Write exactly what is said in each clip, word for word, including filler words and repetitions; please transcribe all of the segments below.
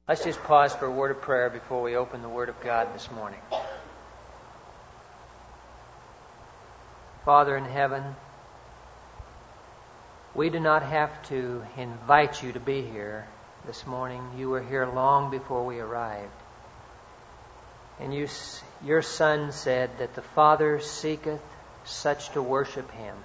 Let's just pause for a word of prayer before we open the Word of God this morning. Father in heaven, we do not have to invite you to be here this morning. You were here long before we arrived. And you, your Son said that the Father seeketh such to worship Him.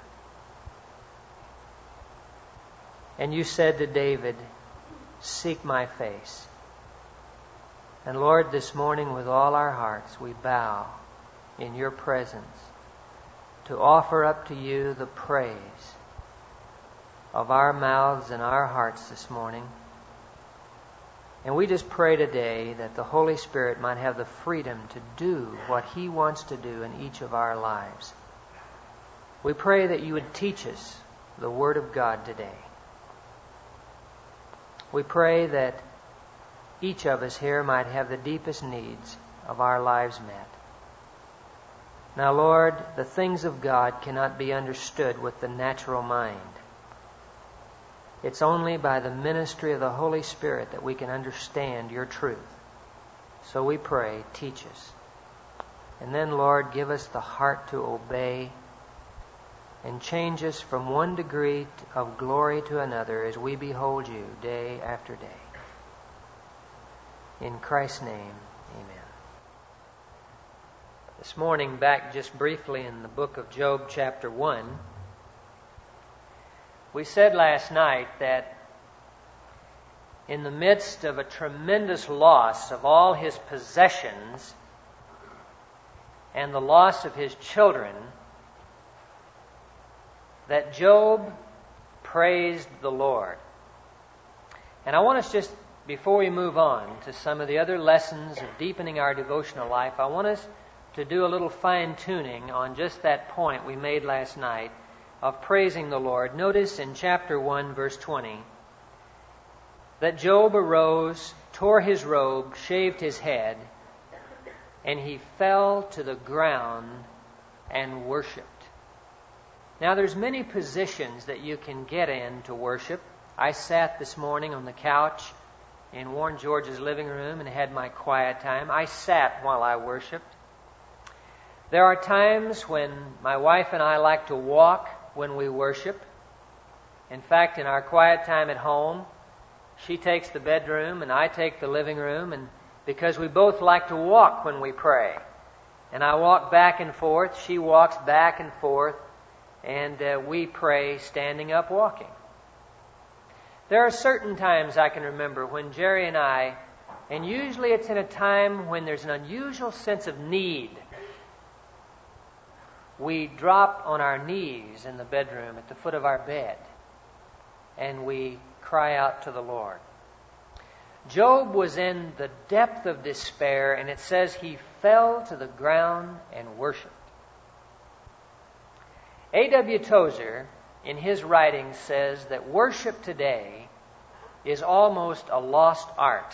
And you said to David, "Seek my face." And Lord, this morning with all our hearts we bow in your presence to offer up to you the praise of our mouths and our hearts this morning. And we just pray today that the Holy Spirit might have the freedom to do what He wants to do in each of our lives. We pray that you would teach us the Word of God today. We pray that each of us here might have the deepest needs of our lives met. Now, Lord, the things of God cannot be understood with the natural mind. It's only by the ministry of the Holy Spirit that we can understand your truth. So we pray, teach us. And then, Lord, give us the heart to obey and change us from one degree of glory to another as we behold you day after day. In Christ's name, amen. This morning, back just briefly in the book of Job, chapter one, we said last night that in the midst of a tremendous loss of all his possessions and the loss of his children, that Job praised the Lord. And I want us just, before we move on to some of the other lessons of deepening our devotional life, I want us to do a little fine-tuning on just that point we made last night of praising the Lord. Notice in chapter one, verse twenty, that Job arose, tore his robe, shaved his head, and he fell to the ground and worshipped. Now, there's many positions that you can get in to worship. I sat this morning on the couch in Warren George's living room and had my quiet time. I sat while I worshiped. There are times when my wife and I like to walk when we worship. In fact, in our quiet time at home, she takes the bedroom and I take the living room, and because we both like to walk when we pray. And I walk back and forth, she walks back and forth, and uh, we pray standing up walking. There are certain times I can remember when Jerry and I, and usually it's in a time when there's an unusual sense of need, we drop on our knees in the bedroom at the foot of our bed and we cry out to the Lord. Job was in the depth of despair, and it says he fell to the ground and worshipped. A W Tozer, in his writings, says that worship today is almost a lost art.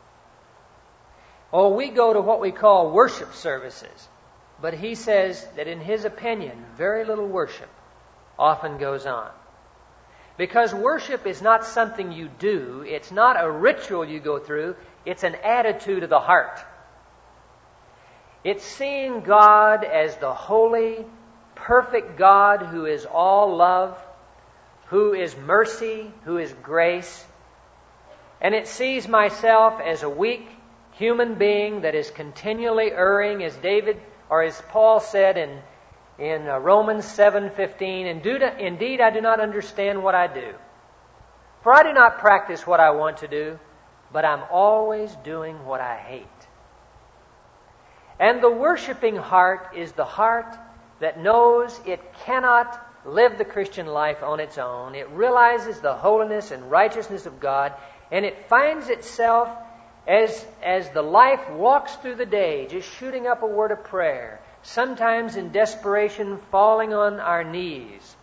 Oh, we go to what we call worship services, but he says that in his opinion, very little worship often goes on. Because worship is not something you do, it's not a ritual you go through, it's an attitude of the heart. It's seeing God as the holy, perfect God who is all love, who is mercy, who is grace. And it sees myself as a weak human being that is continually erring, as David, or as Paul said in, in uh, Romans seven fifteen, indeed I do not understand what I do. For I do not practice what I want to do, but I'm always doing what I hate. And the worshiping heart is the heart that knows it cannot live the Christian life on its own. It realizes the holiness and righteousness of God, and it finds itself as, as the life walks through the day, just shooting up a word of prayer, sometimes in desperation falling on our knees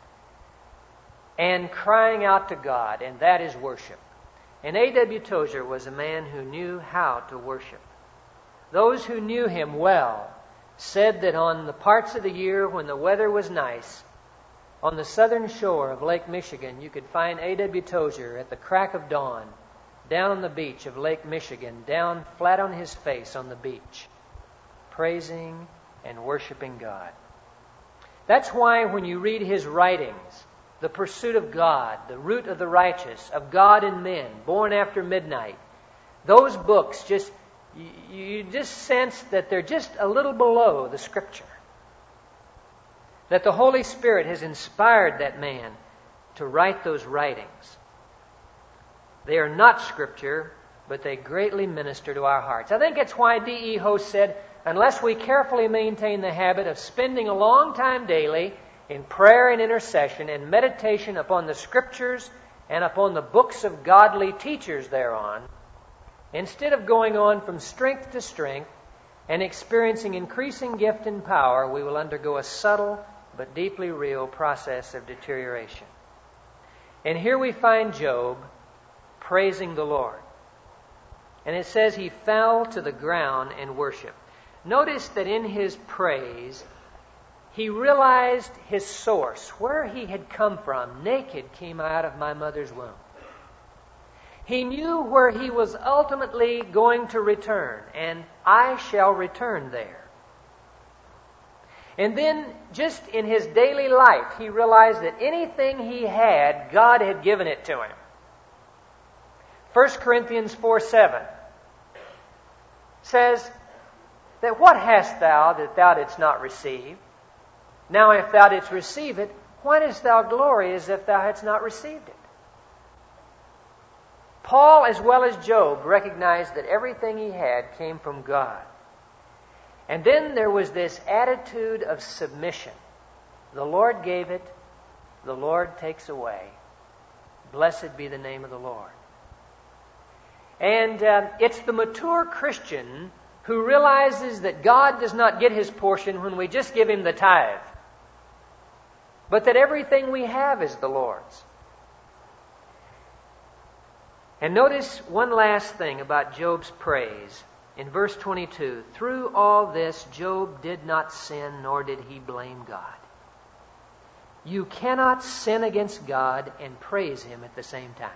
and crying out to God, and that is worship. And A W Tozer was a man who knew how to worship. Those who knew him well said that on the parts of the year when the weather was nice, on the southern shore of Lake Michigan, you could find A W Tozer at the crack of dawn down on the beach of Lake Michigan, down flat on his face on the beach, praising and worshiping God. That's why when you read his writings, The Pursuit of God, The Root of the Righteous, Of God and Men, Born After Midnight, those books just, you, you just sense that they're just a little below the Scripture. That the Holy Spirit has inspired that man to write those writings. They are not Scripture, but they greatly minister to our hearts. I think it's why D E Host said, unless we carefully maintain the habit of spending a long time daily in prayer and intercession and meditation upon the Scriptures and upon the books of godly teachers thereon, instead of going on from strength to strength and experiencing increasing gift and power, we will undergo a subtle but deeply real process of deterioration. And here we find Job praising the Lord. And it says he fell to the ground and worshiped. Notice that in his praise, he realized his source, where he had come from. Naked came I out of my mother's womb. He knew where he was ultimately going to return, and I shall return there. And then, just in his daily life, he realized that anything he had, God had given it to him. First Corinthians four seven says that what hast thou that thou didst not receive? Now if thou didst receive it, why dost thou glory as if thou hadst not received it? Paul, as well as Job, recognized that everything he had came from God. And then there was this attitude of submission. The Lord gave it, the Lord takes away. Blessed be the name of the Lord. And uh, it's the mature Christian who realizes that God does not get his portion when we just give him the tithe, but that everything we have is the Lord's. And notice one last thing about Job's praise. In verse twenty-two, through all this, Job did not sin, nor did he blame God. You cannot sin against God and praise Him at the same time.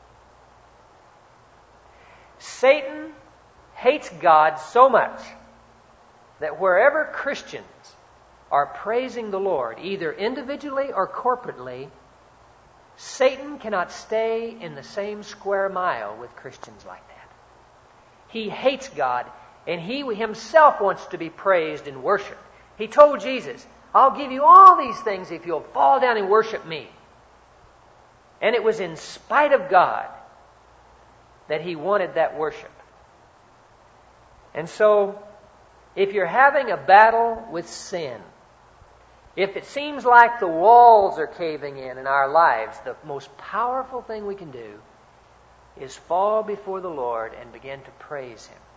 Satan hates God so much that wherever Christians are praising the Lord, either individually or corporately, Satan cannot stay in the same square mile with Christians like that. He hates God, and he himself wants to be praised and worshiped. He told Jesus, I'll give you all these things if you'll fall down and worship me. And it was in spite of God that he wanted that worship. And so, if you're having a battle with sin, if it seems like the walls are caving in in our lives, the most powerful thing we can do is fall before the Lord and begin to praise Him.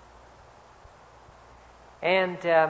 And um,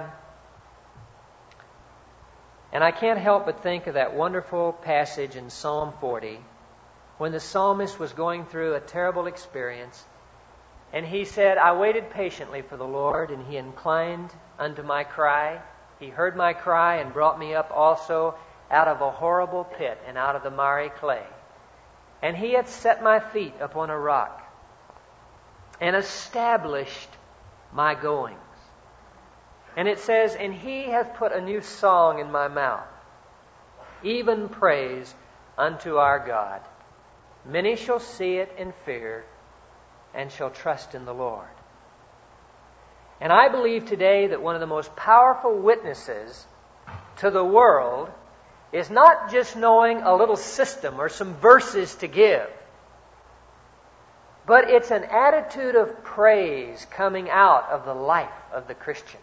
and I can't help but think of that wonderful passage in Psalm forty when the psalmist was going through a terrible experience, and he said, I waited patiently for the Lord, and He inclined unto my cry. He heard my cry and brought me up also out of a horrible pit and out of the miry clay. And He hath set my feet upon a rock and established my goings. And it says, and He hath put a new song in my mouth, even praise unto our God. Many shall see it and fear, and shall trust in the Lord. And I believe today that one of the most powerful witnesses to the world is not just knowing a little system or some verses to give, but it's an attitude of praise coming out of the life of the Christian.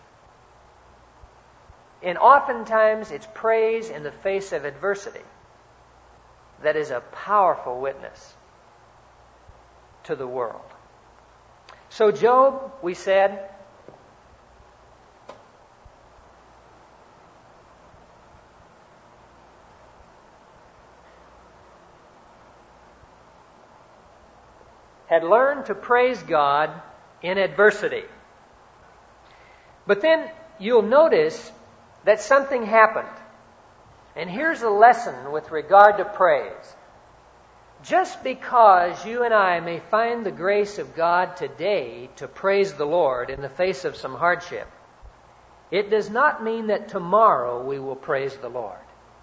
And oftentimes it's praise in the face of adversity that is a powerful witness to the world. So Job, we said, had learned to praise God in adversity. But then you'll notice that something happened. And here's a lesson with regard to praise. just because you and I may find the grace of God today to praise the Lord in the face of some hardship, it does not mean that tomorrow we will praise the Lord.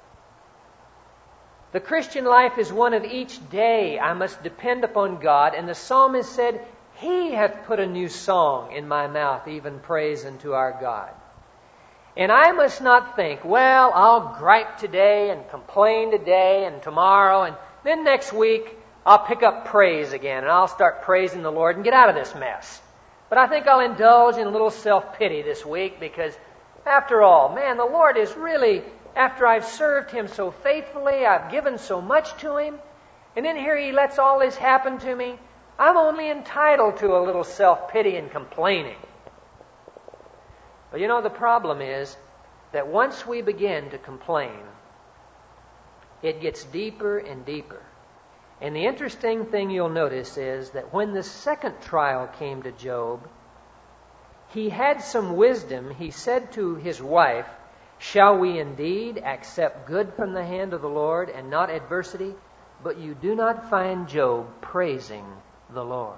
The Christian life is one of each day I must depend upon God, and the psalmist said, He hath put a new song in my mouth, even praise unto our God. And I must not think, well, I'll gripe today and complain today and tomorrow, and then next week I'll pick up praise again, and I'll start praising the Lord and get out of this mess. But I think I'll indulge in a little self-pity this week because, after all, man, the Lord is really, after I've served Him so faithfully, I've given so much to Him, and then here He lets all this happen to me, I'm only entitled to a little self-pity and complaining. But you know, the problem is that once we begin to complain, it gets deeper and deeper. And the interesting thing you'll notice is that when the second trial came to Job, he had some wisdom. He said to his wife, shall we indeed accept good from the hand of the Lord and not adversity? But you do not find Job praising the Lord.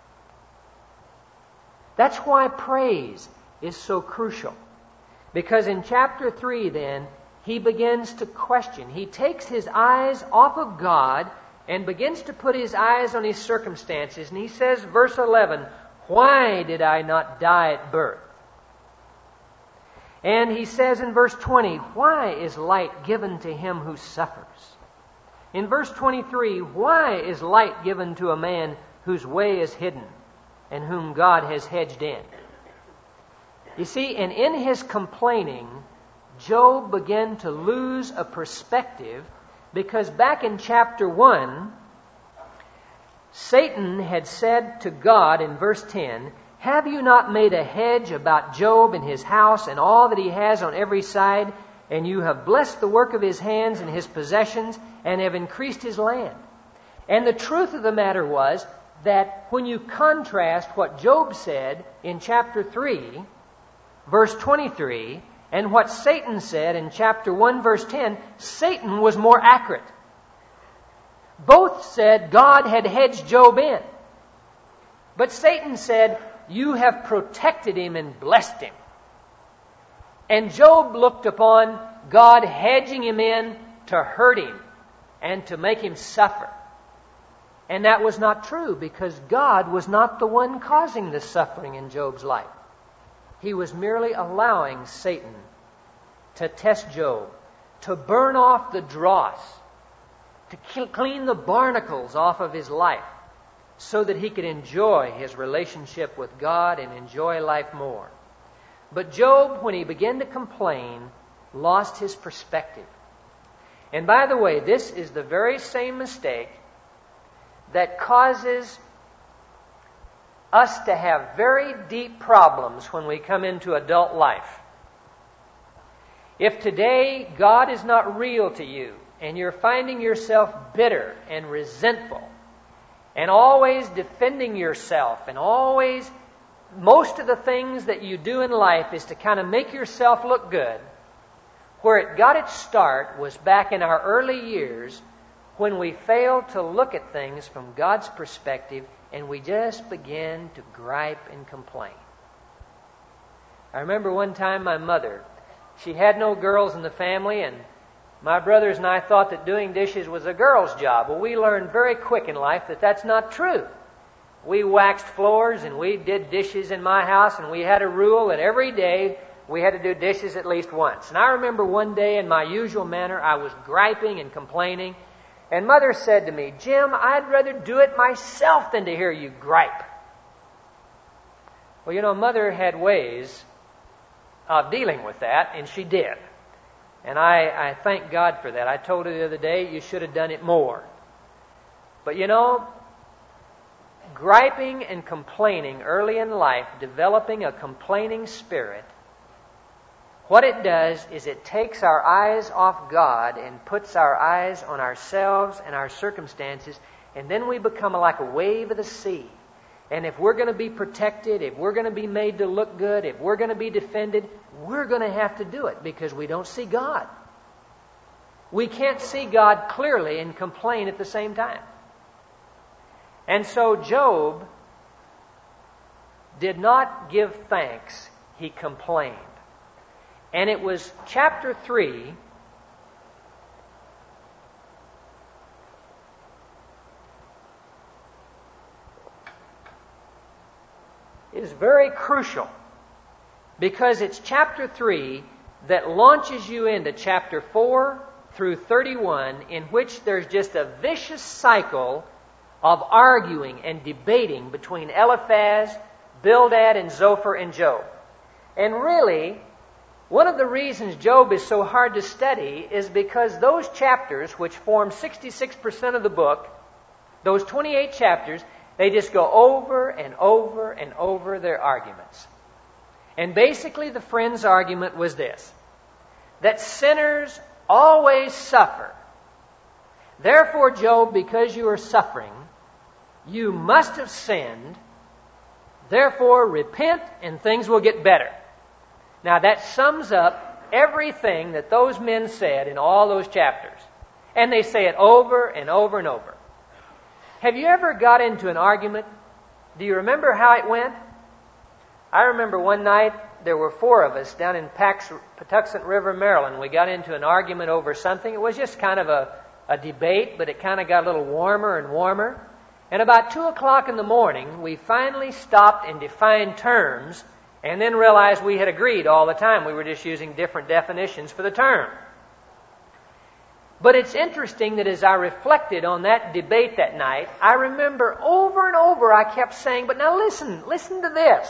That's why praise is so crucial. Because in chapter three then, he begins to question. He takes his eyes off of God and begins to put his eyes on his circumstances. And he says, verse eleven, why did I not die at birth? And he says in verse twenty, why is light given to him who suffers? In verse twenty-three, why is light given to a man whose way is hidden and whom God has hedged in? You see, and in his complaining, Job began to lose a perspective, because back in chapter one, Satan had said to God in verse ten, have you not made a hedge about Job and his house and all that he has on every side, and you have blessed the work of his hands and his possessions, and have increased his land? And the truth of the matter was that when you contrast what Job said in chapter three, verse twenty-three, and what Satan said in chapter one, verse ten, Satan was more accurate. Both said God had hedged Job in. But Satan said, you have protected him and blessed him. And Job looked upon God hedging him in to hurt him and to make him suffer. And that was not true, because God was not the one causing the suffering in Job's life. He was merely allowing Satan to test Job, to burn off the dross, to clean the barnacles off of his life, so that he could enjoy his relationship with God and enjoy life more. But Job, when he began to complain, lost his perspective. And by the way, this is the very same mistake that causes us to have very deep problems when we come into adult life. If today God is not real to you, and you're finding yourself bitter and resentful, and always defending yourself, and always, most of the things that you do in life is to kind of make yourself look good, where it got its start was back in our early years when we failed to look at things from God's perspective, and we just began to gripe and complain. I remember one time my mother, she had no girls in the family, and my brothers and I thought that doing dishes was a girl's job. Well, we learned very quick in life that that's not true. We waxed floors and we did dishes in my house, and we had a rule that every day we had to do dishes at least once. And I remember one day in my usual manner, I was griping and complaining, and Mother said to me, Jim, I'd rather do it myself than to hear you gripe. Well, you know, Mother had ways of dealing with that, and she did. And I, I thank God for that. I told her the other day, you should have done it more. But you know, griping and complaining early in life, developing a complaining spirit, what it does is it takes our eyes off God and puts our eyes on ourselves and our circumstances, and then we become like a wave of the sea. And if we're going to be protected, if we're going to be made to look good, if we're going to be defended, we're going to have to do it because we don't see God. We can't see God clearly and complain at the same time. And so Job did not give thanks. He complained. And it was chapter three is very crucial, because it's chapter three that launches you into chapter four through thirty-one, in which there's just a vicious cycle of arguing and debating between Eliphaz, Bildad, and Zophar and Job. And really, one of the reasons Job is so hard to study is because those chapters, which form sixty-six percent of the book, those twenty-eight chapters, they just go over and over and over their arguments. And basically the friend's argument was this: that sinners always suffer. Therefore, Job, because you are suffering, you must have sinned. Therefore, repent and things will get better. Now that sums up everything that those men said in all those chapters. And they say it over and over and over. Have you ever got into an argument? Do you remember how it went? I remember one night there were four of us down in Pax, Patuxent River, Maryland. We got into an argument over something. It was just kind of a, a debate, but it kind of got a little warmer and warmer. And about two o'clock in the morning, we finally stopped and defined terms, and then realized we had agreed all the time. We were just using different definitions for the term. But it's interesting that as I reflected on that debate that night, I remember over and over I kept saying, but now listen, listen to this.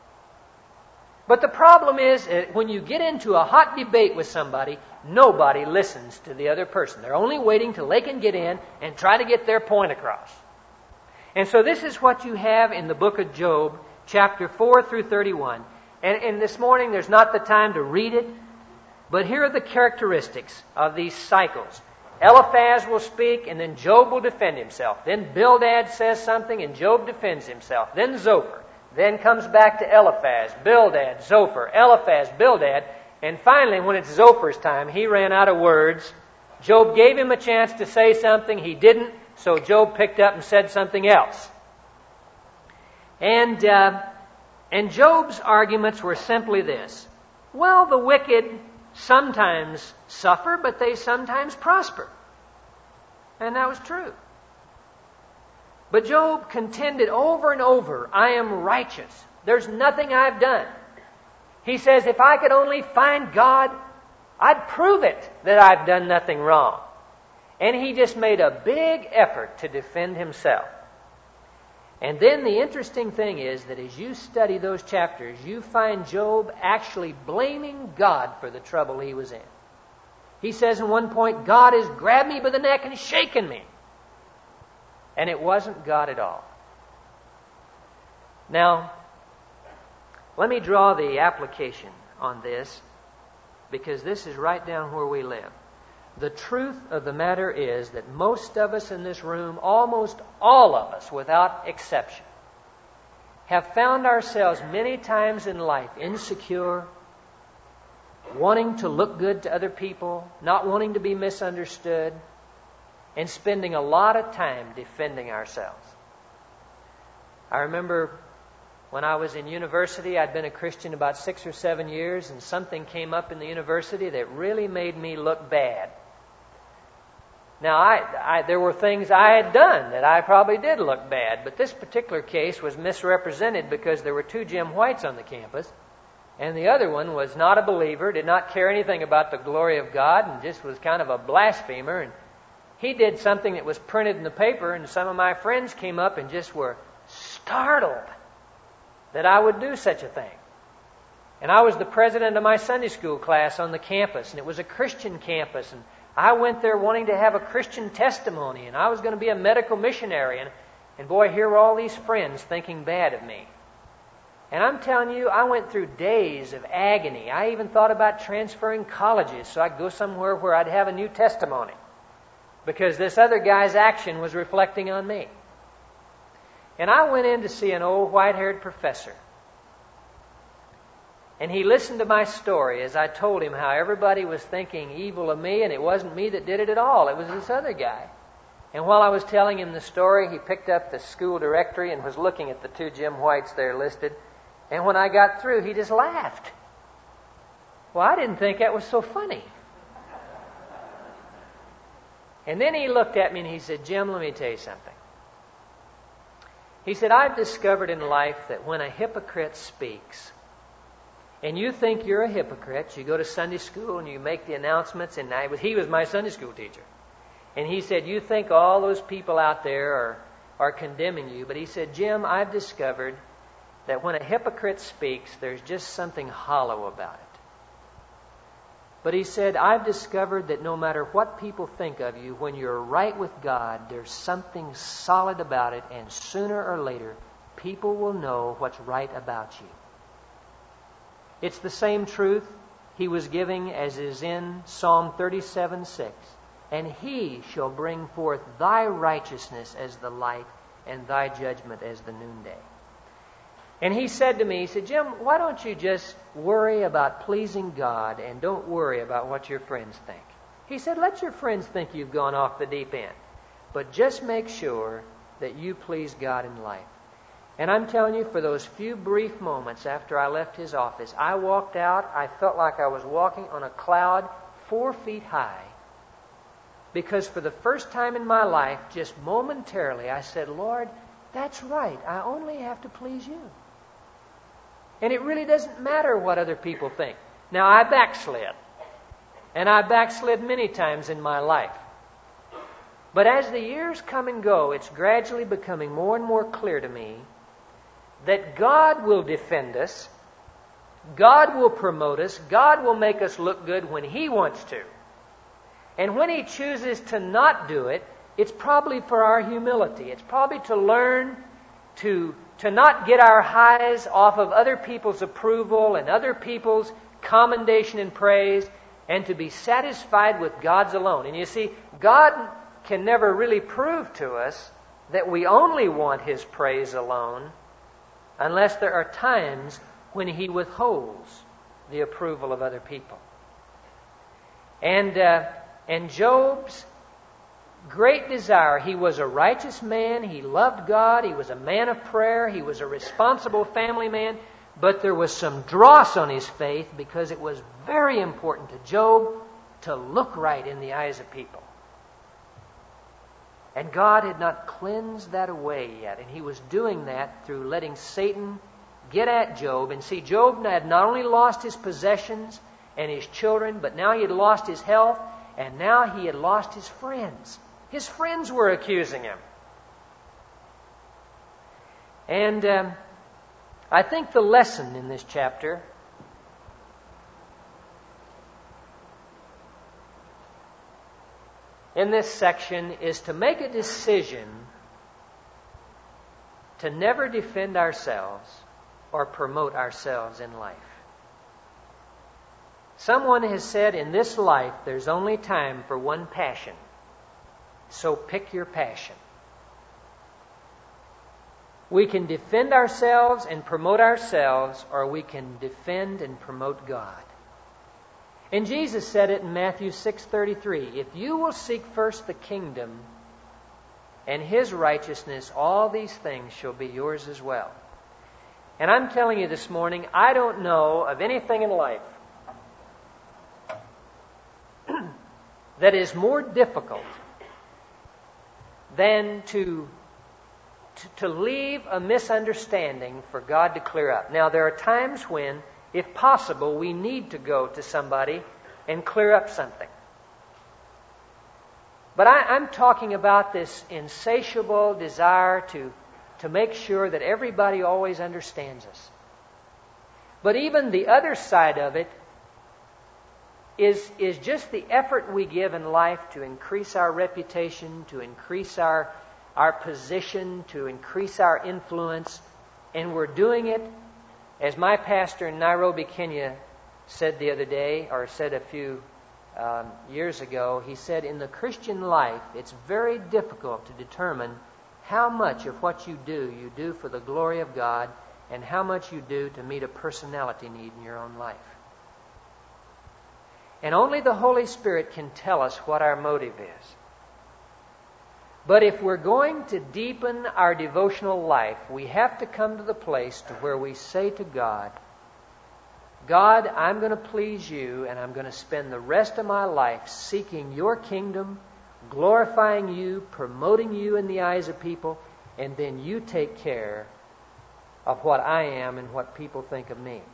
But the problem is, when you get into a hot debate with somebody, nobody listens to the other person. They're only waiting till they can get in and try to get their point across. And so this is what you have in the book of Job, chapter four through thirty-one. And, and this morning there's not the time to read it, but here are the characteristics of these cycles. Eliphaz will speak, and then Job will defend himself. Then Bildad says something, and Job defends himself. Then Zophar. Then comes back to Eliphaz, Bildad, Zophar, Eliphaz, Bildad. And finally, when it's Zophar's time, he ran out of words. Job gave him a chance to say something. He didn't, so Job picked up and said something else. And, uh, and Job's arguments were simply this: well, the wicked sometimes suffer, but they sometimes prosper. And that was true. But Job contended over and over, I am righteous. There's nothing I've done. He says, if I could only find God, I'd prove it that I've done nothing wrong. And he just made a big effort to defend himself. And then the interesting thing is that as you study those chapters, you find Job actually blaming God for the trouble he was in. He says in one point, God has grabbed me by the neck and shaken me. And it wasn't God at all. Now, let me draw the application on this, because this is right down where we live. The truth of the matter is that most of us in this room, almost all of us without exception, have found ourselves many times in life insecure, wanting to look good to other people, not wanting to be misunderstood, and spending a lot of time defending ourselves. I remember when I was in university, I'd been a Christian about six or seven years, and something came up in the university that really made me look bad. Now, I, I, there were things I had done that I probably did look bad, but this particular case was misrepresented because there were two Jim Whites on the campus, and the other one was not a believer, did not care anything about the glory of God, and just was kind of a blasphemer. And he did something that was printed in the paper, and some of my friends came up and just were startled that I would do such a thing. And I was the president of my Sunday school class on the campus, and it was a Christian campus, and I went there wanting to have a Christian testimony, and I was going to be a medical missionary, and, and boy, here were all these friends thinking bad of me. And I'm telling you, I went through days of agony. I even thought about transferring colleges so I'd go somewhere where I'd have a new testimony, because this other guy's action was reflecting on me. And I went in to see an old white-haired professor. And he listened to my story as I told him how everybody was thinking evil of me, and it wasn't me that did it at all. It was this other guy. And while I was telling him the story, he picked up the school directory and was looking at the two Jim Whites there listed. And when I got through, he just laughed. Well, I didn't think that was so funny. And then he looked at me and he said, Jim, let me tell you something. He said, I've discovered in life that when a hypocrite speaks, and you think you're a hypocrite, you go to Sunday school and you make the announcements, and I, he was my Sunday school teacher. And he said, you think all those people out there are, are condemning you. But he said, Jim, I've discovered that when a hypocrite speaks, there's just something hollow about it. But he said, I've discovered that no matter what people think of you, when you're right with God, there's something solid about it, and sooner or later, people will know what's right about you. It's the same truth he was giving as is in Psalm thirty-seven six. And he shall bring forth thy righteousness as the light, and thy judgment as the noonday. And he said to me, he said, Jim, why don't you just worry about pleasing God and don't worry about what your friends think? He said, let your friends think you've gone off the deep end, but just make sure that you please God in life. And I'm telling you, for those few brief moments after I left his office, I walked out, I felt like I was walking on a cloud four feet high, because for the first time in my life, just momentarily, I said, Lord, that's right, I only have to please you. And it really doesn't matter what other people think. Now, I backslid. And I backslid many times in my life. But as the years come and go, it's gradually becoming more and more clear to me that God will defend us. God will promote us. God will make us look good when He wants to. And when He chooses to not do it, it's probably for our humility. It's probably to learn to to not get our highs off of other people's approval and other people's commendation and praise, and to be satisfied with God's alone. And you see, God can never really prove to us that we only want His praise alone unless there are times when He withholds the approval of other people. And, uh, and Job's great desire. He was a righteous man. He loved God. He was a man of prayer. He was a responsible family man. But there was some dross on his faith because it was very important to Job to look right in the eyes of people. And God had not cleansed that away yet. And He was doing that through letting Satan get at Job. And see, Job had not only lost his possessions and his children, but now he had lost his health, and now he had lost his friends. His friends were accusing him. And um, I think the lesson in this chapter in this section is to make a decision to never defend ourselves or promote ourselves in life. Someone has said, in this life, there's only time for one passion. So pick your passion. We can defend ourselves and promote ourselves, or we can defend and promote God. And Jesus said it in Matthew six thirty-three, if you will seek first the kingdom and His righteousness, all these things shall be yours as well. And I'm telling you this morning, I don't know of anything in life that is more difficult than to, to, to leave a misunderstanding for God to clear up. Now, there are times when, if possible, we need to go to somebody and clear up something. But I, I'm talking about this insatiable desire to, to make sure that everybody always understands us. But even the other side of it is, is just the effort we give in life to increase our reputation, to increase our, our position, to increase our influence. And we're doing it, as my pastor in Nairobi, Kenya said the other day, or said a few um, years ago, he said, in the Christian life, it's very difficult to determine how much of what you do, you do for the glory of God, and how much you do to meet a personality need in your own life. And only the Holy Spirit can tell us what our motive is. But if we're going to deepen our devotional life, we have to come to the place to where we say to God, God, I'm going to please you, and I'm going to spend the rest of my life seeking your kingdom, glorifying you, promoting you in the eyes of people, and then you take care of what I am and what people think of me.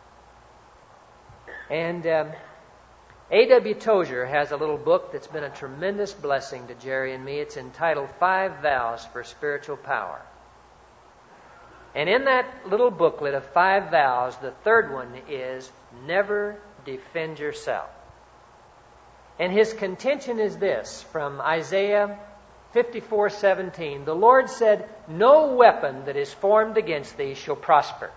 And um, A W Tozer has a little book that's been a tremendous blessing to Jerry and me. It's entitled Five Vows for Spiritual Power. And in that little booklet of five vows, the third one is never defend yourself. And his contention is this, from Isaiah fifty-four seventeen. The Lord said, no weapon that is formed against thee shall prosper.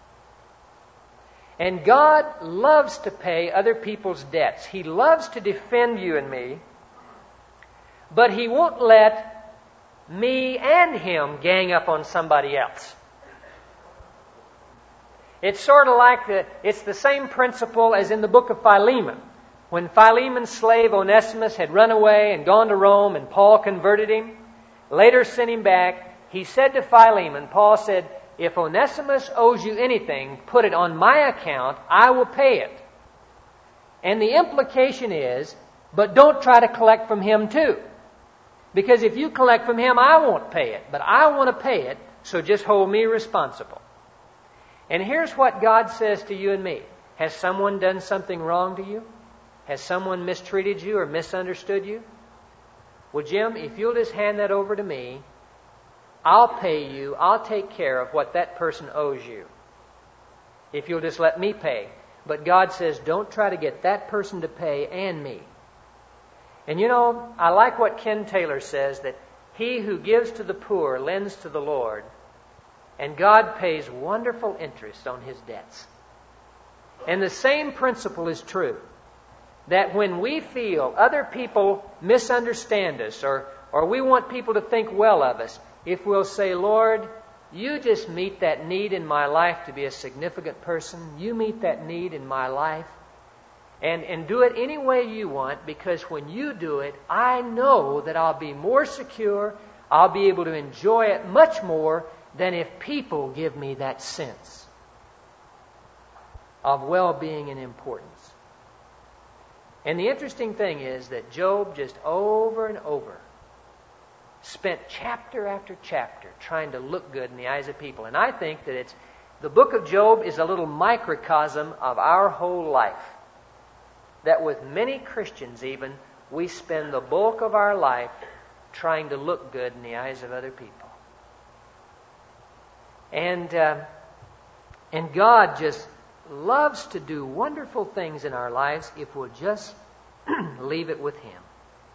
And God loves to pay other people's debts. He loves to defend you and me, but He won't let me and Him gang up on somebody else. It's sort of like the, it's the same principle as in the book of Philemon. When Philemon's slave Onesimus had run away and gone to Rome and Paul converted him, later sent him back, he said to Philemon, Paul said, if Onesimus owes you anything, put it on my account, I will pay it. And the implication is, but don't try to collect from him too. Because if you collect from him, I won't pay it. But I want to pay it, so just hold me responsible. And here's what God says to you and me. Has someone done something wrong to you? Has someone mistreated you or misunderstood you? Well, Jim, if you'll just hand that over to me, I'll pay you, I'll take care of what that person owes you. If you'll just let me pay. But God says, don't try to get that person to pay and me. And you know, I like what Ken Taylor says, that he who gives to the poor lends to the Lord, and God pays wonderful interest on his debts. And the same principle is true. That when we feel other people misunderstand us, or, or we want people to think well of us, if we'll say, Lord, you just meet that need in my life to be a significant person. You meet that need in my life. And, and do it any way you want, because when you do it, I know that I'll be more secure. I'll be able to enjoy it much more than if people give me that sense of well-being and importance. And the interesting thing is that Job just over and over spent chapter after chapter trying to look good in the eyes of people. And I think that it's the book of Job is a little microcosm of our whole life. That with many Christians even, we spend the bulk of our life trying to look good in the eyes of other people. And, uh, and God just loves to do wonderful things in our lives if we'll just leave it with Him.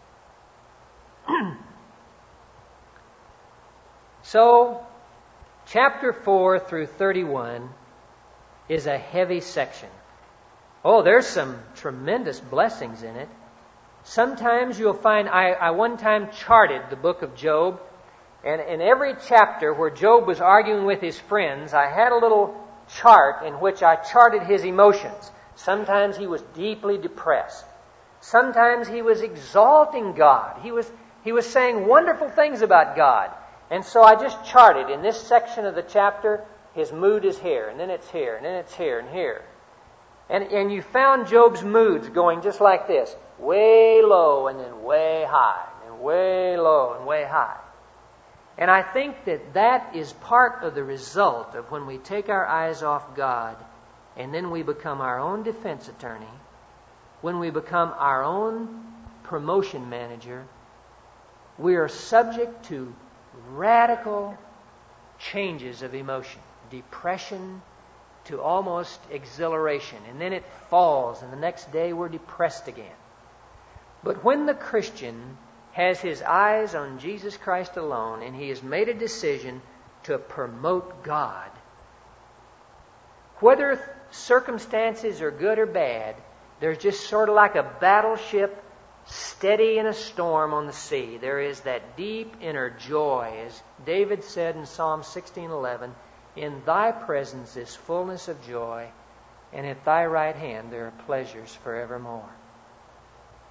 So, chapter four through thirty-one is a heavy section. Oh, there's some tremendous blessings in it. Sometimes you'll find, I, I one time charted the book of Job, and in every chapter where Job was arguing with his friends, I had a little chart in which I charted his emotions. Sometimes he was deeply depressed. Sometimes he was exalting God. He was, he was saying wonderful things about God. And so I just charted in this section of the chapter, his mood is here, and then it's here, and then it's here, and here. And, and you found Job's moods going just like this. Way low, and then way high, and way low, and way high. And I think that that is part of the result of when we take our eyes off God, and then we become our own defense attorney, when we become our own promotion manager, we are subject to radical changes of emotion, depression to almost exhilaration, and then it falls, and the next day we're depressed again. But when the Christian has his eyes on Jesus Christ alone, and he has made a decision to promote God, whether circumstances are good or bad, there's just sort of like a battleship steady in a storm on the sea. There is that deep inner joy, as David said in Psalm sixteen eleven, in thy presence is fullness of joy, and at thy right hand there are pleasures forevermore.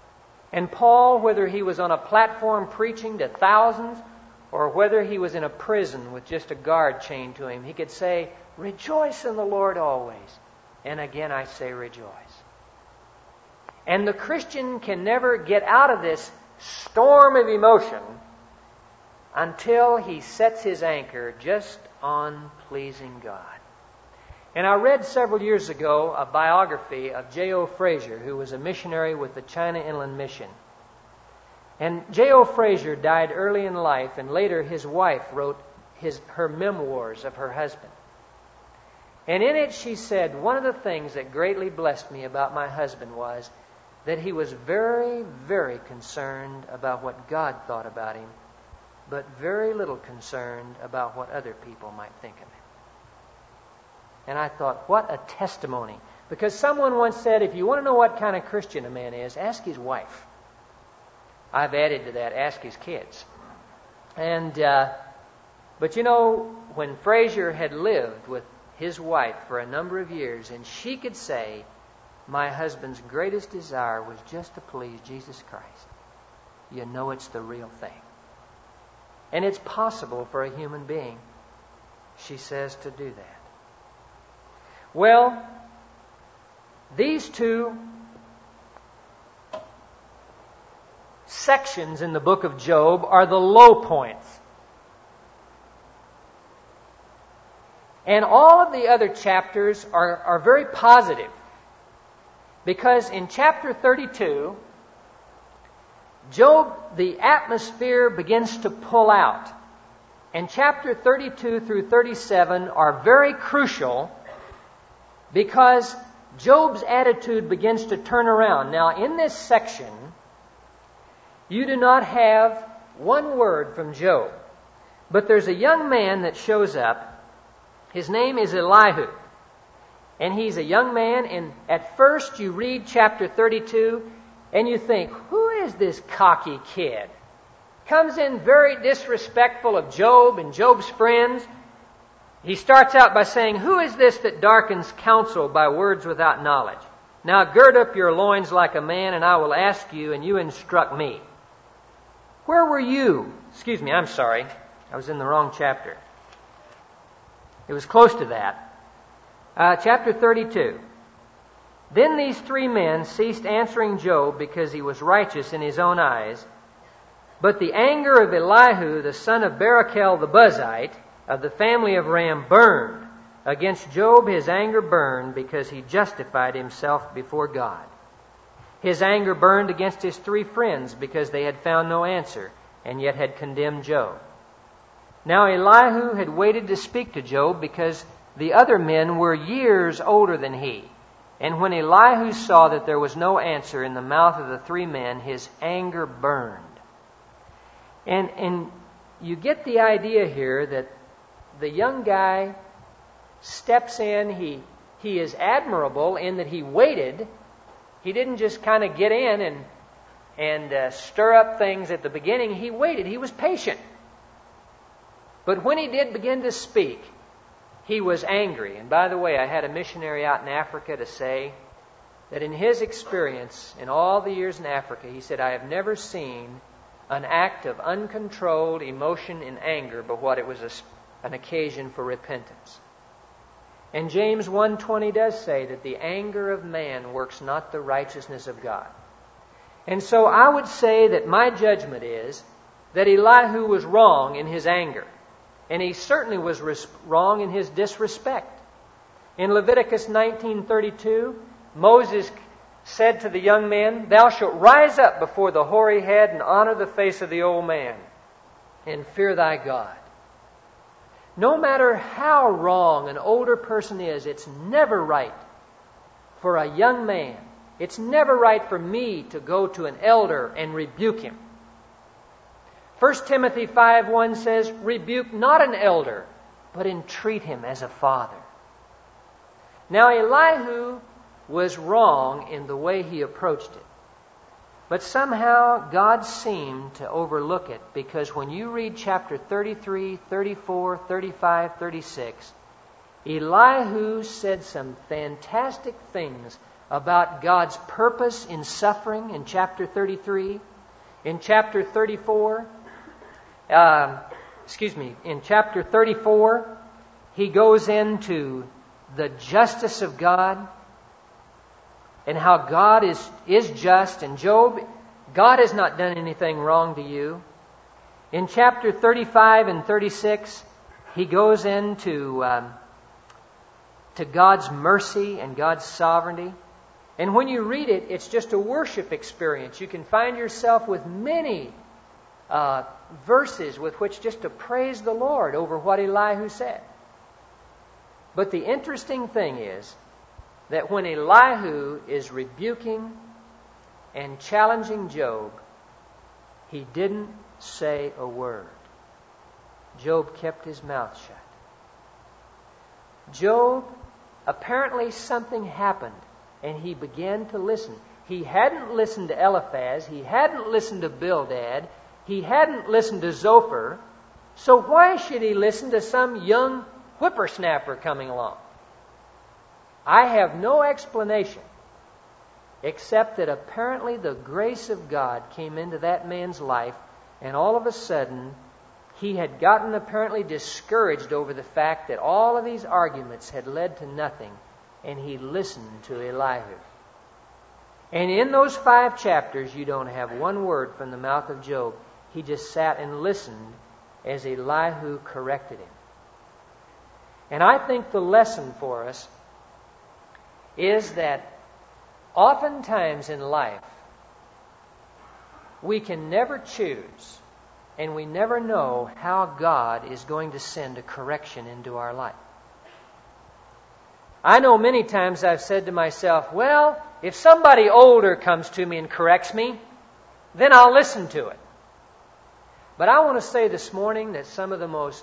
And Paul, whether he was on a platform preaching to thousands or whether he was in a prison with just a guard chained to him, he could say, "Rejoice in the Lord always." And again I say rejoice. And the Christian can never get out of this storm of emotion until he sets his anchor just on pleasing God. And I read several years ago a biography of J O Frazier, who was a missionary with the China Inland Mission. And J O Frazier died early in life, and later his wife wrote his, her memoirs of her husband. And in it she said, one of the things that greatly blessed me about my husband was that he was very, very concerned about what God thought about him, but very little concerned about what other people might think of him. And I thought, what a testimony. Because someone once said, if you want to know what kind of Christian a man is, ask his wife. I've added to that, ask his kids. And, uh, but you know, when Frazier had lived with his wife for a number of years, and she could say, my husband's greatest desire was just to please Jesus Christ, you know it's the real thing. And it's possible for a human being, she says, to do that. Well, these two sections in the book of Job are the low points. And all of the other chapters are, are very positive. Because in chapter thirty-two, Job, the atmosphere begins to pull out. And chapter thirty-two through thirty-seven are very crucial because Job's attitude begins to turn around. Now, in this section, you do not have one word from Job. But there's a young man that shows up. His name is Elihu. And he's a young man, and at first you read chapter thirty-two, and you think, who is this cocky kid? Comes in very disrespectful of Job and Job's friends. He starts out by saying, who is this that darkens counsel by words without knowledge? Now gird up your loins like a man, and I will ask you, and you instruct me. Where were you? Excuse me, I'm sorry. I was in the wrong chapter. It was close to that. Uh, chapter thirty-two. Then these three men ceased answering Job because he was righteous in his own eyes. But the anger of Elihu, the son of Barachel the Buzite, of the family of Ram, burned. Against Job his anger burned because he justified himself before God. His anger burned against his three friends because they had found no answer and yet had condemned Job. Now Elihu had waited to speak to Job because the other men were years older than he. And when Elihu saw that there was no answer in the mouth of the three men, his anger burned. And, and you get the idea here that the young guy steps in. He, he is admirable in that he waited. He didn't just kind of get in and, and uh, stir up things at the beginning. He waited. He was patient. But when he did begin to speak, he was angry. And by the way, I had a missionary out in Africa to say that in his experience, in all the years in Africa, he said, I have never seen an act of uncontrolled emotion and anger, but what it was a, an occasion for repentance. And James one twenty does say that the anger of man works not the righteousness of God. And so I would say that my judgment is that Elihu was wrong in his anger. And he certainly was res- wrong in his disrespect. In Leviticus nineteen thirty-two, Moses said to the young men, Thou shalt rise up before the hoary head and honor the face of the old man, and fear thy God. No matter how wrong an older person is, it's never right for a young man. It's never right for me to go to an elder and rebuke him. First Timothy five one says, Rebuke not an elder, but entreat him as a father. Now Elihu was wrong in the way he approached it. But somehow God seemed to overlook it, because when you read chapter thirty-three, thirty-four, thirty-five, thirty-six, Elihu said some fantastic things about God's purpose in suffering in chapter thirty-three. In chapter thirty-four, uh, excuse me, in chapter thirty-four, he goes into the justice of God and how God is, is just. And Job, God has not done anything wrong to you. In chapter thirty-five and thirty-six, he goes into um, to God's mercy and God's sovereignty. And when you read it, it's just a worship experience. You can find yourself with many uh, verses with which just to praise the Lord over what Elihu said. But the interesting thing is that when Elihu is rebuking and challenging Job, he didn't say a word. Job kept his mouth shut. Job, apparently something happened, and he began to listen. He hadn't listened to Eliphaz. He hadn't listened to Bildad. He hadn't listened to Zophar. So why should he listen to some young whippersnapper coming along? I have no explanation except that apparently the grace of God came into that man's life, and all of a sudden he had gotten apparently discouraged over the fact that all of these arguments had led to nothing, and he listened to Elihu. And in those five chapters, you don't have one word from the mouth of Job. He just sat and listened as Elihu corrected him. And I think the lesson for us is that oftentimes in life, we can never choose, and we never know how God is going to send a correction into our life. I know many times I've said to myself, well, if somebody older comes to me and corrects me, then I'll listen to it. But I want to say this morning that some of the most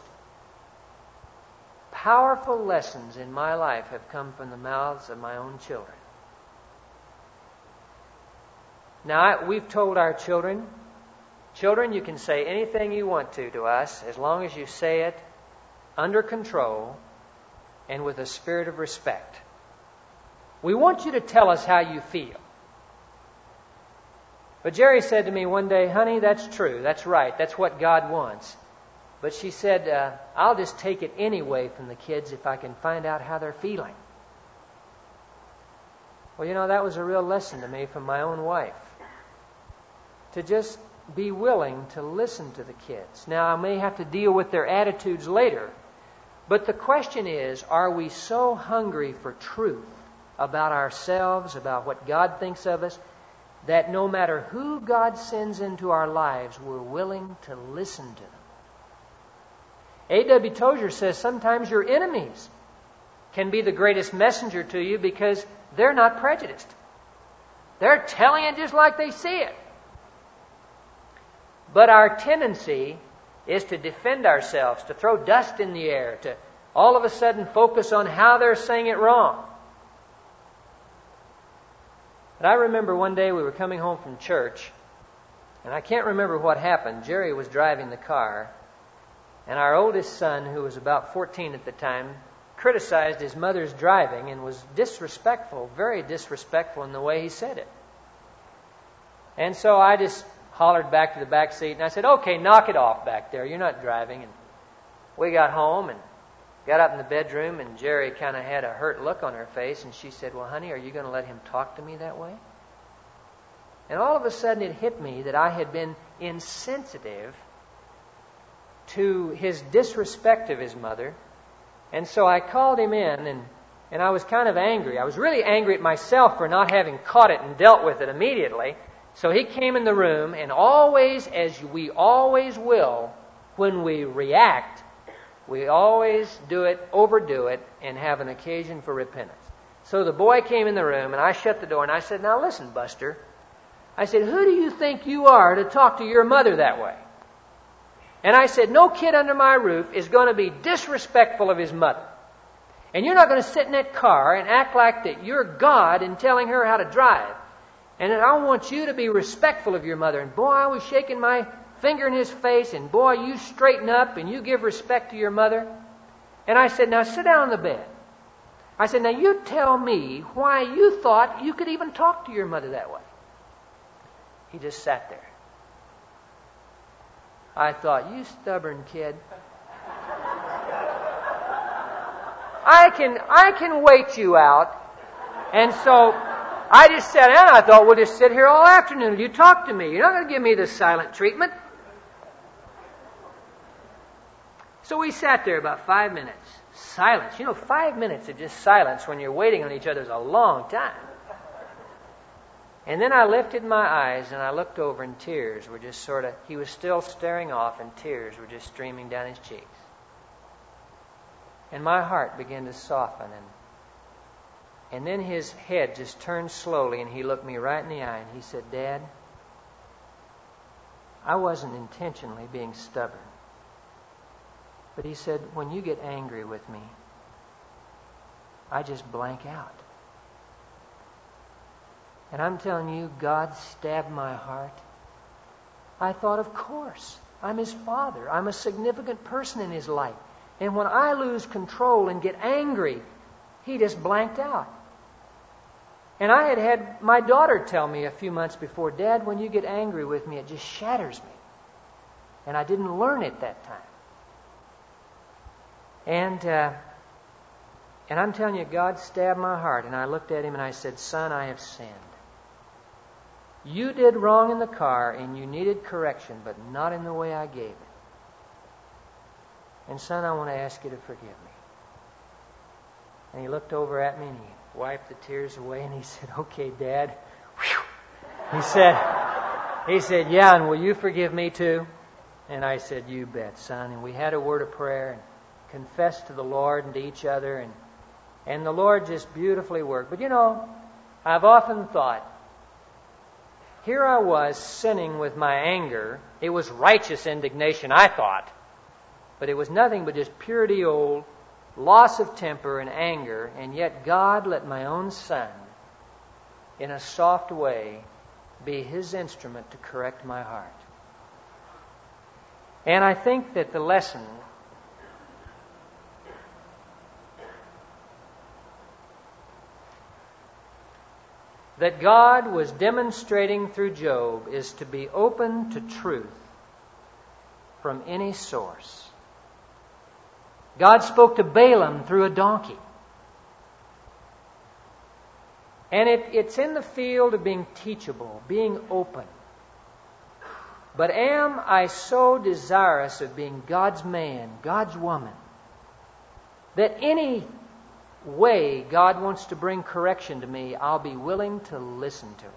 powerful lessons in my life have come from the mouths of my own children. Now, I, we've told our children, children, you can say anything you want to to us as long as you say it under control and with a spirit of respect. We want you to tell us how you feel. But Jerry said to me one day, honey, that's true. That's right. That's what God wants. But she said, uh, I'll just take it anyway from the kids if I can find out how they're feeling. Well, you know, that was a real lesson to me from my own wife. To just be willing to listen to the kids. Now, I may have to deal with their attitudes later, but the question is, are we so hungry for truth about ourselves, about what God thinks of us, that no matter who God sends into our lives, we're willing to listen to them? A W Tozer says sometimes your enemies can be the greatest messenger to you because they're not prejudiced. They're telling it just like they see it. But our tendency is to defend ourselves, to throw dust in the air, to all of a sudden focus on how they're saying it wrong. And I remember one day we were coming home from church, and I can't remember what happened. Jerry was driving the car, and our oldest son, who was about fourteen at the time, criticized his mother's driving and was disrespectful, very disrespectful in the way he said it. And so I just hollered back to the back seat, and I said, okay, knock it off back there. You're not driving. And we got home and got up in the bedroom, and Jerry kind of had a hurt look on her face, and she said, well, honey, are you going to let him talk to me that way? And all of a sudden it hit me that I had been insensitive to his disrespect of his mother. And so I called him in, and, and I was kind of angry. I was really angry at myself for not having caught it and dealt with it immediately. So he came in the room, and always, as we always will, when we react, we always do it, overdo it, and have an occasion for repentance. So the boy came in the room, and I shut the door, and I said, now listen, Buster. I said, who do you think you are to talk to your mother that way? And I said, no kid under my roof is going to be disrespectful of his mother. And you're not going to sit in that car and act like that you're God in telling her how to drive. And I want you to be respectful of your mother. And boy, I was shaking my finger in his face, and boy, you straighten up and you give respect to your mother. And I said, now sit down on the bed. I said, now you tell me why you thought you could even talk to your mother that way. He just sat there. I thought, you stubborn kid. I can I can wait you out. And so I just sat down and I thought, we'll just sit here all afternoon. You talk to me. You're not going to give me the silent treatment. So we sat there about five minutes. Silence. You know, five minutes of just silence when you're waiting on each other is a long time. And then I lifted my eyes and I looked over and tears were just sort of, he was still staring off and tears were just streaming down his cheeks. And my heart began to soften, and and then his head just turned slowly and he looked me right in the eye and he said, Dad, I wasn't intentionally being stubborn. But he said, when you get angry with me, I just blank out. And I'm telling you, God stabbed my heart. I thought, of course, I'm his father. I'm a significant person in his life. And when I lose control and get angry, he just blanked out. And I had had my daughter tell me a few months before, Dad, when you get angry with me, it just shatters me. And I didn't learn it that time. And uh, and I'm telling you, God stabbed my heart. And I looked at him and I said, Son, I have sinned. You did wrong in the car and you needed correction, but not in the way I gave it. And son, I want to ask you to forgive me. And he looked over at me and he wiped the tears away and he said, okay, Dad. Whew. He said, he said, yeah, and will you forgive me too? And I said, you bet, son. And we had a word of prayer and confessed to the Lord and to each other. And, and the Lord just beautifully worked. But you know, I've often thought, here I was sinning with my anger. It was righteous indignation, I thought. But it was nothing but just purity old, loss of temper and anger, and yet God let my own son, in a soft way, be his instrument to correct my heart. And I think that the lesson that God was demonstrating through Job is to be open to truth from any source. God spoke to Balaam through a donkey. And it, it's in the field of being teachable, being open. But am I so desirous of being God's man, God's woman, that any way God wants to bring correction to me, I'll be willing to listen to it.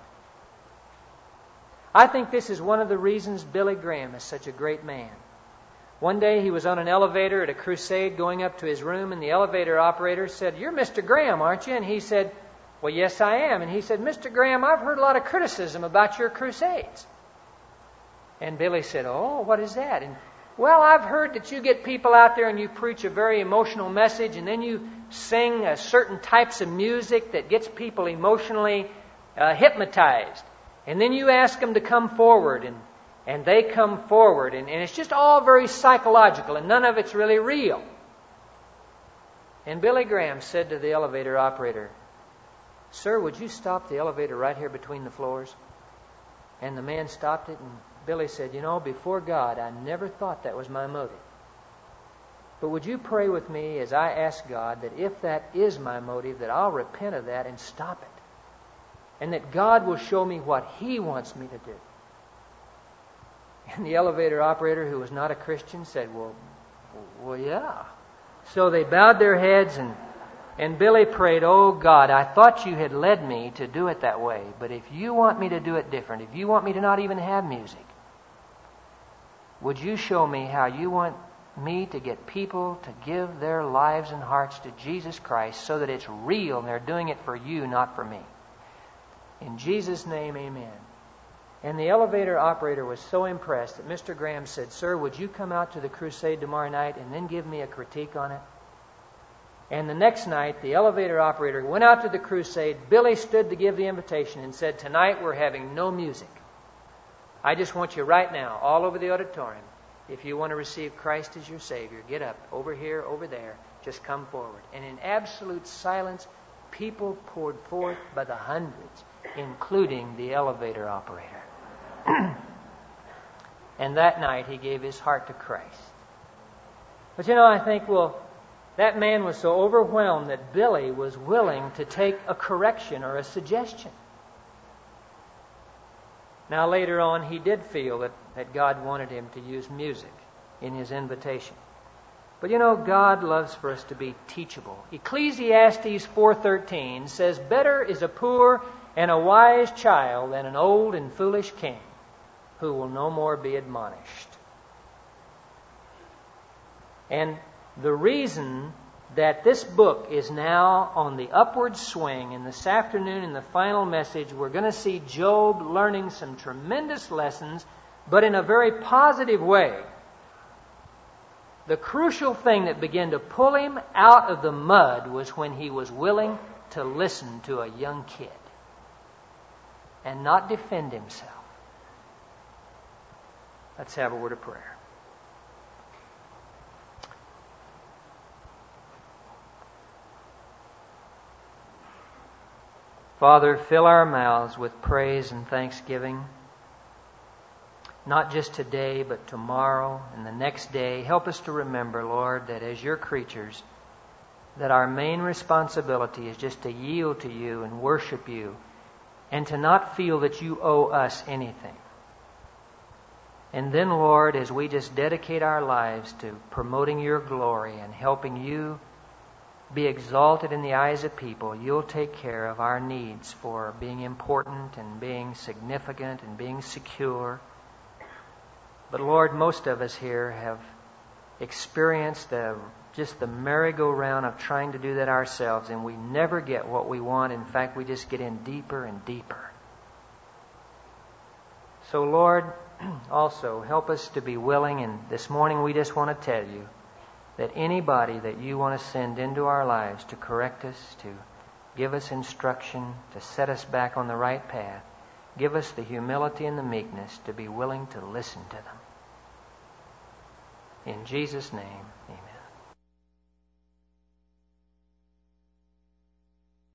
I think this is one of the reasons Billy Graham is such a great man. One day he was on an elevator at a crusade going up to his room, and the elevator operator said, "You're Mister Graham, aren't you?" And he said, "Well, yes, I am." And he said, "Mister Graham, I've heard a lot of criticism about your crusades." And Billy said, "Oh, what is that?" And, "Well, I've heard that you get people out there and you preach a very emotional message, and then you sing uh, certain types of music that gets people emotionally uh, hypnotized. And then you ask them to come forward, and, and they come forward. And, and it's just all very psychological, and none of it's really real." And Billy Graham said to the elevator operator, "Sir, would you stop the elevator right here between the floors?" And the man stopped it, and Billy said, "You know, before God, I never thought that was my motive. But would you pray with me as I ask God that if that is my motive, that I'll repent of that and stop it. And that God will show me what He wants me to do." And the elevator operator, who was not a Christian, said, well, well, yeah. So they bowed their heads, and, and Billy prayed, "Oh, God, I thought you had led me to do it that way. But if you want me to do it different, if you want me to not even have music, would you show me how you want me to get people to give their lives and hearts to Jesus Christ so that it's real and they're doing it for you, not for me. In Jesus' name, amen." And the elevator operator was so impressed that Mister Graham said, "Sir, would you come out to the crusade tomorrow night and then give me a critique on it?" And the next night, the elevator operator went out to the crusade. Billy stood to give the invitation and said, "Tonight we're having no music. I just want you right now, all over the auditorium, if you want to receive Christ as your Savior, get up, over here, over there. just come forward. And in absolute silence, people poured forth by the hundreds, including the elevator operator. And that night he gave his heart to Christ. But you know, I think, well, that man was so overwhelmed that Billy was willing to take a correction or a suggestion. Now later on he did feel that, that God wanted him to use music in his invitation. But you know, God loves for us to be teachable. Ecclesiastes four thirteen says, "Better is a poor and a wise child than an old and foolish king who will no more be admonished." And the reason that this book is now on the upward swing, and this afternoon in the final message, we're going to see Job learning some tremendous lessons, but in a very positive way. The crucial thing that began to pull him out of the mud was when he was willing to listen to a young kid and not defend himself. Let's have a word of prayer. Father, fill our mouths with praise and thanksgiving, not just today, but tomorrow and the next day. Help us to remember, Lord, that as your creatures, that our main responsibility is just to yield to you and worship you, and to not feel that you owe us anything. And then, Lord, as we just dedicate our lives to promoting your glory and helping you be exalted in the eyes of people, you'll take care of our needs for being important and being significant and being secure. But Lord, most of us here have experienced the, just the merry-go-round of trying to do that ourselves, and we never get what we want. In fact, we just get in deeper and deeper. So Lord, also help us to be willing, and this morning we just want to tell you that anybody that you want to send into our lives to correct us, to give us instruction, to set us back on the right path, give us the humility and the meekness to be willing to listen to them. In Jesus' name, amen.